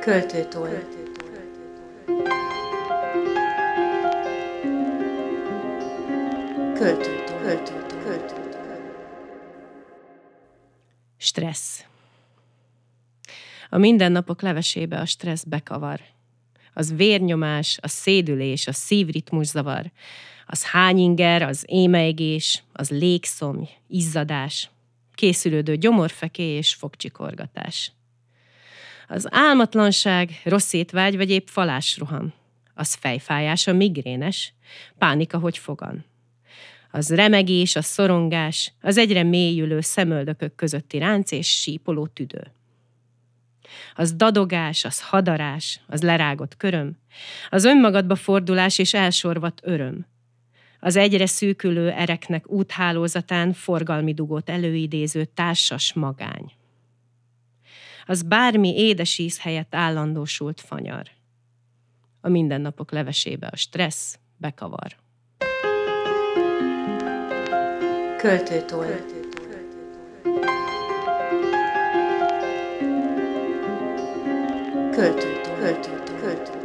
Költőtól. Stressz. A mindennapok levesébe a stressz bekavar. Az vérnyomás, a szédülés, a szívritmuszavar, az hányinger, az émeigés, az légszomj, izzadás, készülődő gyomorfeké és fogcsikorgatás. Az álmatlanság, rossz étvágy vagy épp falásroham. Az fejfájás, a migrénes, pánika, hogy fogan. Az remegés, a szorongás, az egyre mélyülő szemöldökök közötti ránc és sípoló tüdő. Az dadogás, az hadarás, az lerágott köröm, az önmagadba fordulás és elsorvadt öröm. Az egyre szűkülő ereknek úthálózatán forgalmi dugót előidéző társas magány. Az bármi édes íz helyett állandósult fanyar. A mindennapok levesébe a stressz bekavar. Költőtól. Költőtől.